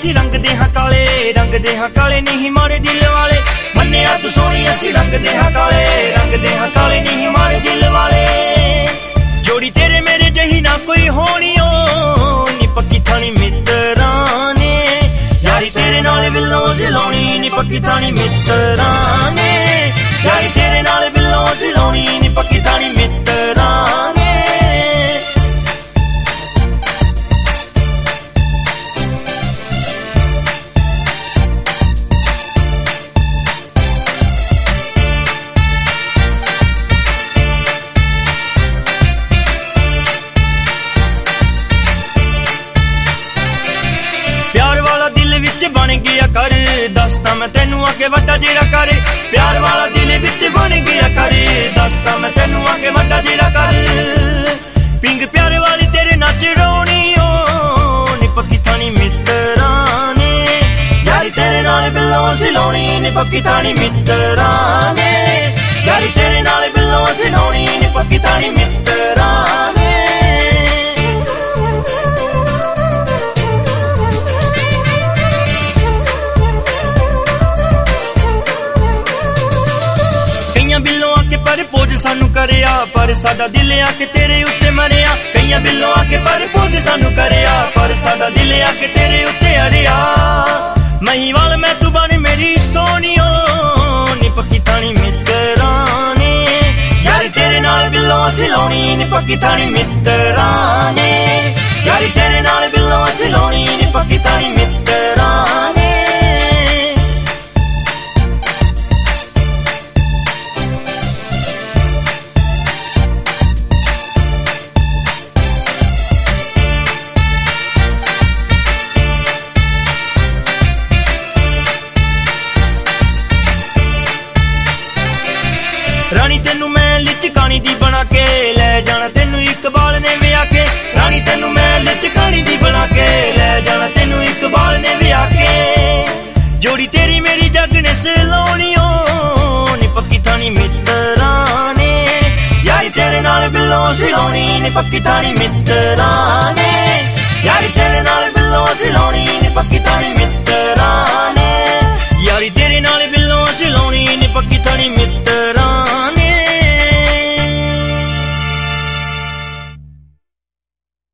ਅਸੀਂ ਰੰਗਦੇ ਹਾਂ ਕਾਲੇ ਨਹੀਂ ਮਾਰੇ ਦਿਲ ਵਾਲੇ। ਮੰਨਿਆ ਤੂੰ ਸੋਹਣੀ ਅਸੀਂ ਰੰਗਦੇ ਹਾਂ ਕਾਲੇ ਨਹੀਂ ਮਾਰੇ ਦਿਲ ਵਾਲੇ। ਜੋੜੀ ਤੇਰੇ ਮੇਰੇ ਜਹੀ ਨਾ ਕੋਈ ਹੋਣੀ ਓ ਨੀ ਪੱਕੀ ਥਾਣੀ ਮਿੱਤਰਾਂ ਨੇ। ਯਾਰੀ ਤੇਰੇ ਨਾਲ ਬਿੱਲੋਂ ਜਲਾਉਣੀ ਨੀ ਪੱਕੀ ਥਾਣੀ ਮਿੱਤਰਾਂ ਨੇ। ਯਾਰੀ ਤੇਰੇ ਨਾਲ ਬਿੱਲੋਂ ਜਲਾਉਣੀ ਨੀ ਪੱਕੀ ਥਾਣੀ ਮਿੱਤਰਾਂ ਨੇ। बन गया कर दसता मैं तेनू आगे वड्डा जेड़ा कर। प्यार वाला दिल विच बन गया कर दसता मैं तेनू आगे वड्डा जेड़ा कर। पिंग प्यार वाली तेरे नाच रोनी ओ नी पक्की थानी मित्तरां ने। यारी तेरे नाल बिल्लों सिलाउणी नी पक्की थानी मित्तरां ने। यारी तेरे नाल बिल्लों सिलाउणी नी पक्की थानी मित्तरां ने। बिल्लों आके परपोज सानू करिया पर साडा दिल आके तेरे उत्ते मरिया। कईयां बिल्लों आके परपोज सानू करिया पर साडा दिल आके तेरे उत्ते अड़िया। महीवाल मैं तू बन मेरी सोनियो नी पक्की थानी मित्तरां ने। यारी तेरे नाल बिल्लों सिलाउणी नी पक्की थानी मित्तरां ने। यारी तेरे नाल बिल्लों सिलाउणी नी पक्की थानी मित्तरां ने। रानी तेनू मैं लिचकानी दी बना के ले जाना तेनू इकबाल ने विआह के। रानी तेनू मैं लिचकानी दी बना के ले जाना तेनू इकबाल ने विआह के। जोड़ी तेरी मेरी जग ने सलाउणी ओ नी पक्की थानी मित्तरां ने। यारी तेरे नाल बिल्लों सिलाउणी नी पक्की थानी मित्तरां ने। यारी तेरे नाल बिल्लों सिलाउणी नी पक्की थानी